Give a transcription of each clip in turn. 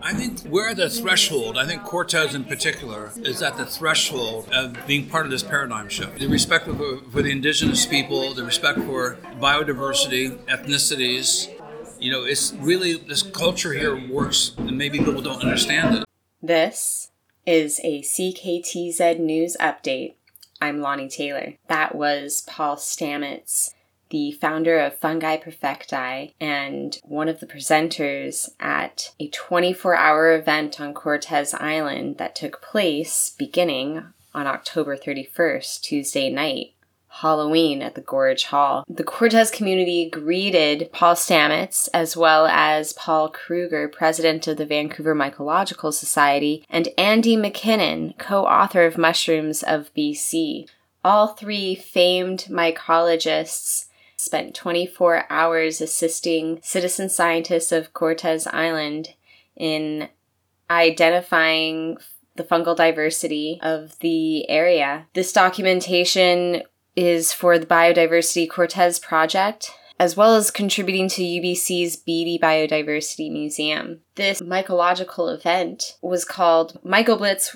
I think we're at the threshold. I think Cortez in particular is at the threshold of being part of this paradigm shift. The respect for the indigenous people, the respect for biodiversity, ethnicities. It's really, this culture here works, and maybe people don't understand it. This is a CKTZ News Update. I'm Lonnie Taylor. That was Paul Stamets, the founder of Fungi Perfecti and one of the presenters at a 24-hour event on Cortez Island that took place beginning on October 31st, Tuesday night, Halloween at the Gorge Hall. The Cortez community greeted Paul Stamets as well as Paul Kruger, president of the Vancouver Mycological Society, and Andy McKinnon, co-author of Mushrooms of BC. All three famed mycologists spent 24 hours assisting citizen scientists of Cortez Island in identifying the fungal diversity of the area. This documentation is for the Biodiversity Cortez Project, as well as contributing to UBC's Beatty Biodiversity Museum. This mycological event was called MycoBlitz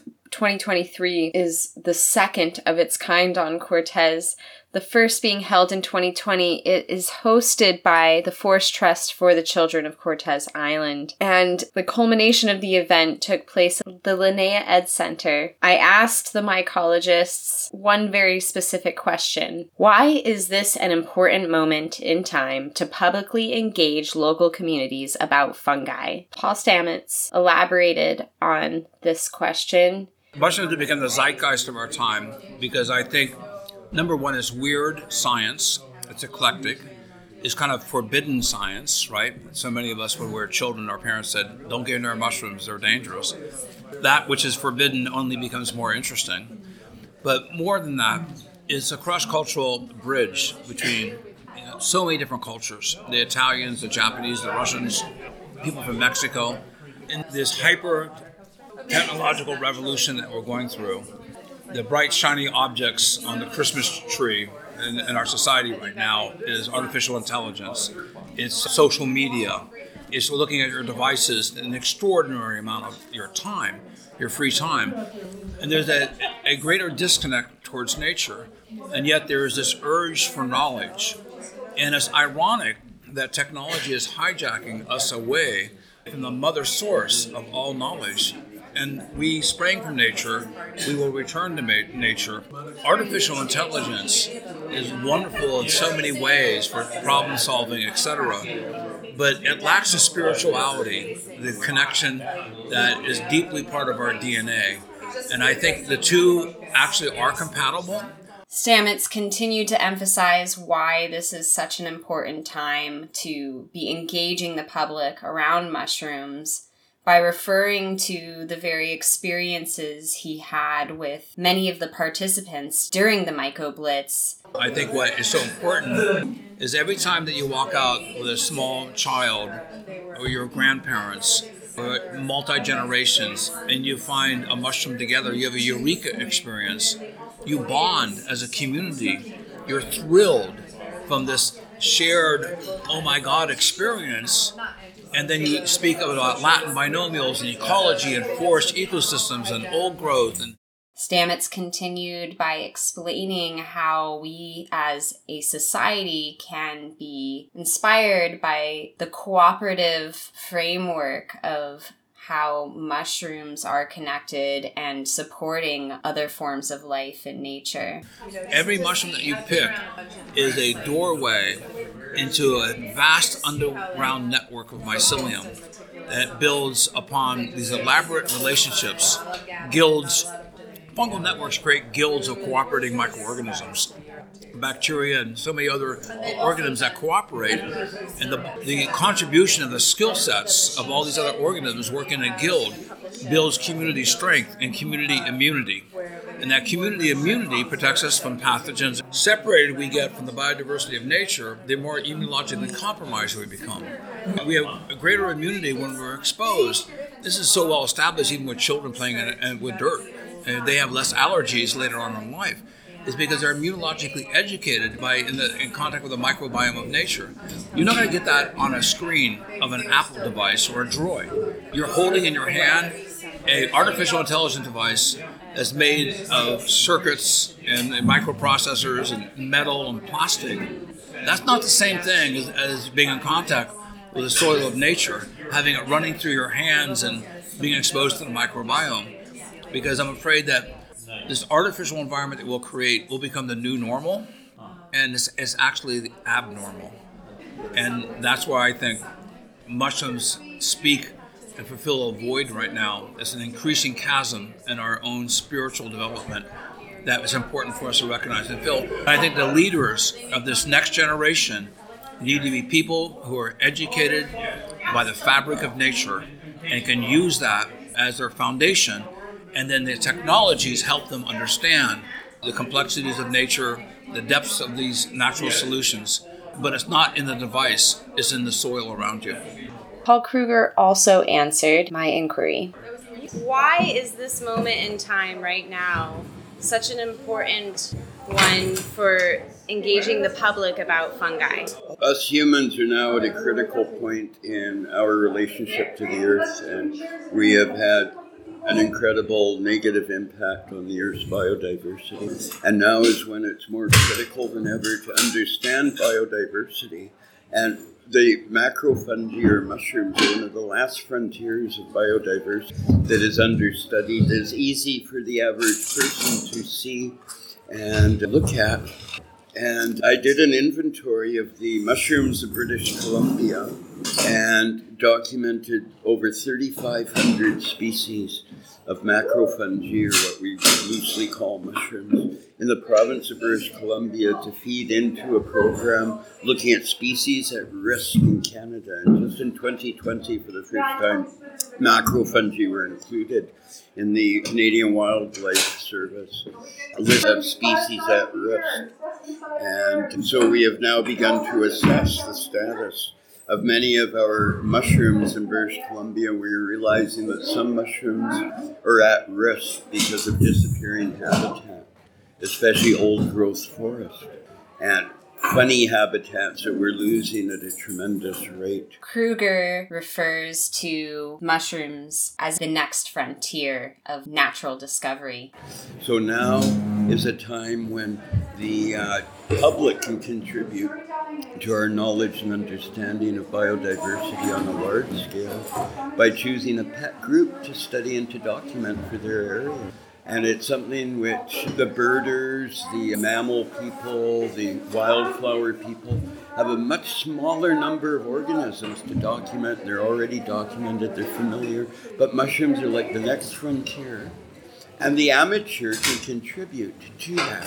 2023, is the second of its kind on Cortez, the first being held in 2020. It is hosted by the Forest Trust for the Children of Cortez Island, and the culmination of the event took place at the Linnea Ed Center. I asked the mycologists one very specific question. Why is this an important moment in time to publicly engage local communities about fungi? Paul Stamets elaborated on this question. Mushrooms have become the zeitgeist of our time because I think, number one, is weird science. It's eclectic. It's kind of forbidden science, right? So many of us, when we were children, our parents said, don't get near mushrooms, they're dangerous. That which is forbidden only becomes more interesting. But more than that, it's a cross-cultural bridge between so many different cultures. The Italians, the Japanese, the Russians, people from Mexico. In this hyper-technological revolution that we're going through, the bright, shiny objects on the Christmas tree in our society right now is artificial intelligence. It's social media. It's looking at your devices an extraordinary amount of your time, your free time. And there's a greater disconnect towards nature. And yet there is this urge for knowledge. And it's ironic that technology is hijacking us away from the mother source of all knowledge. And we sprang from nature, we will return to nature. Artificial intelligence is wonderful in so many ways for problem solving, etc. But it lacks the spirituality, the connection that is deeply part of our DNA. And I think the two actually are compatible. Stamets continued to emphasize why this is such an important time to be engaging the public around mushrooms by referring to the very experiences he had with many of the participants during the MycoBlitz. I think what is so important is every time that you walk out with a small child or your grandparents or multi-generations and you find a mushroom together, you have a eureka experience. You bond as a community. You're thrilled from this shared, oh my God, experience. And then you speak about Latin binomials and ecology and forest ecosystems and old growth. Stamets continued by explaining how we as a society can be inspired by the cooperative framework of how mushrooms are connected and supporting other forms of life in nature. Every mushroom that you pick is a doorway into a vast underground network of mycelium that builds upon these elaborate relationships. Guilds, fungal networks create guilds of cooperating microorganisms. Bacteria and so many other organisms that cooperate, and the contribution of the skill sets of all these other organisms working in a guild builds community strength and community immunity. And that community immunity protects us from pathogens. Separated we get from the biodiversity of nature, the more immunologically compromised we become. We have a greater immunity when we're exposed. This is so well established even with children playing with dirt. And they have less allergies later on in life. is because they're immunologically educated in contact with the microbiome of nature. You're not going to get that on a screen of an Apple device or a Droid. You're holding in your hand a artificial intelligence device that's made of circuits and microprocessors and metal and plastic. That's not the same thing as being in contact with the soil of nature, having it running through your hands and being exposed to the microbiome. Because I'm afraid that this artificial environment that we'll create will become the new normal, and it's actually the abnormal. And that's why I think mushrooms speak and fulfill a void right now. It's an increasing chasm in our own spiritual development that is important for us to recognize and fill. I think the leaders of this next generation need to be people who are educated by the fabric of nature and can use that as their foundation, and then the technologies help them understand the complexities of nature, the depths of these natural solutions. But it's not in the device, it's in the soil around you. Paul Kruger also answered my inquiry. Why is this moment in time right now such an important one for engaging the public about fungi? Us humans are now at a critical point in our relationship to the earth, and we have had an incredible negative impact on the Earth's biodiversity. And now is when it's more critical than ever to understand biodiversity. And the macrofungi or mushrooms are one of the last frontiers of biodiversity that is understudied. It's easy for the average person to see and look at. And I did an inventory of the mushrooms of British Columbia and documented over 3,500 species of macrofungi, or what we loosely call mushrooms, in the province of British Columbia to feed into a program looking at species at risk in Canada. And just in 2020, for the first time, macrofungi were included in the Canadian Wildlife Service, a list of species at risk. And so we have now begun to assess the status of many of our mushrooms in British Columbia. We're realizing that some mushrooms are at risk because of disappearing habitat, especially old growth forest and funny habitats that we're losing at a tremendous rate. Kruger refers to mushrooms as the next frontier of natural discovery. So now is a time when the public can contribute to our knowledge and understanding of biodiversity on a large scale by choosing a pet group to study and to document for their area. And it's something which the birders, the mammal people, the wildflower people have a much smaller number of organisms to document. They're already documented, they're familiar, but mushrooms are like the next frontier. And the amateur can contribute to that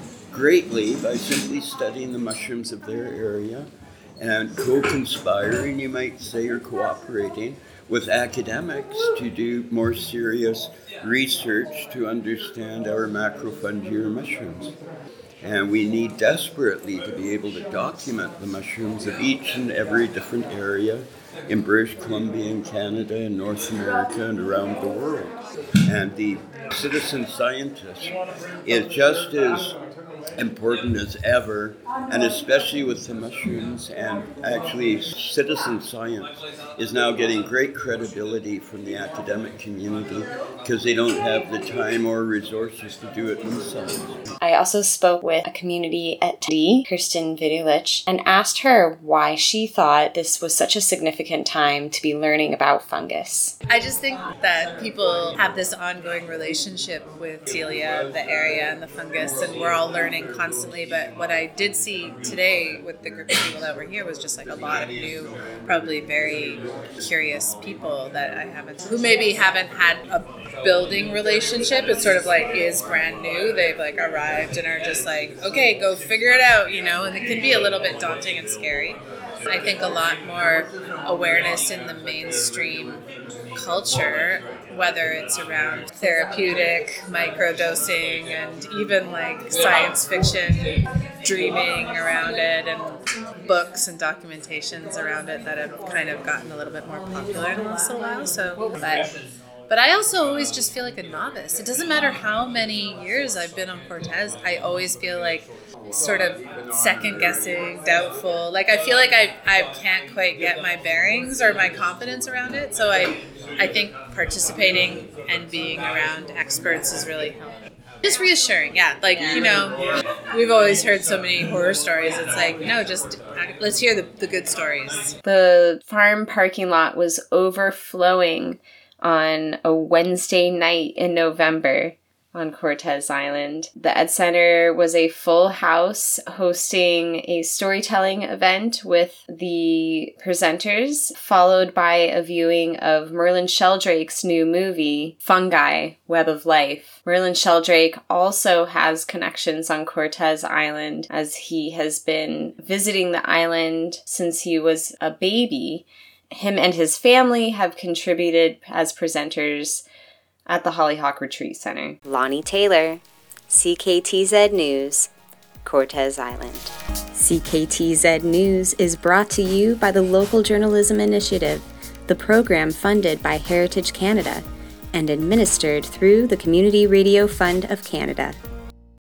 greatly by simply studying the mushrooms of their area and co-conspiring, you might say, or cooperating with academics to do more serious research to understand our macrofungi or mushrooms. And we need desperately to be able to document the mushrooms of each and every different area in British Columbia, in Canada, in North America, and around the world. And the citizen scientist is just as important as ever, and especially with the mushrooms. And actually, citizen science is now getting great credibility from the academic community because they don't have the time or resources to do it themselves. I also spoke with a community attendee, Kirsten Vidulich, and asked her why she thought this was such a significant time to be learning about fungus. I just think that people have this ongoing relationship with Celia, the area, and the fungus, and we're all learning constantly. But what I did see today with the group of people that were here was just like a lot of new, probably very curious people that who maybe haven't had a building relationship. It's sort of like is brand new. They've like arrived and are just like, okay, go figure it out, and it can be a little bit daunting and scary. I think a lot more awareness in the mainstream culture, whether it's around therapeutic, microdosing, and even like science fiction, dreaming around it, and books and documentations around it that have kind of gotten a little bit more popular in the last little while. So, but But I also always just feel like a novice. It doesn't matter how many years I've been on Cortez, I always feel like sort of second guessing, doubtful. Like I feel like I can't quite get my bearings or my confidence around it. So I think participating and being around experts is really helpful. Just reassuring, yeah. Like, you know, we've always heard so many horror stories. It's like, no, just let's hear the good stories. The farm parking lot was overflowing on a Wednesday night in November on Cortez Island. The Ed Center was a full house, hosting a storytelling event with the presenters, followed by a viewing of Merlin Sheldrake's new movie, Fungi, Web of Life. Merlin Sheldrake also has connections on Cortez Island, as he has been visiting the island since he was a baby. Him and his family have contributed as presenters at the Hollyhock Retreat Center. Lonnie Taylor, CKTZ News, Cortez Island. CKTZ News is brought to you by the Local Journalism Initiative, the program funded by Heritage Canada and administered through the Community Radio Fund of Canada.